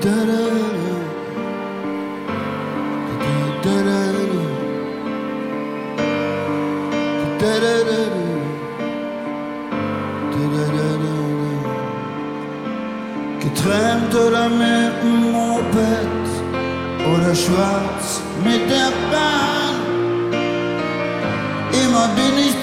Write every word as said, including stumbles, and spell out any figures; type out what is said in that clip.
Getrennt oder mit dem Moped oder schwarz mit der Bahn. Immer bin ich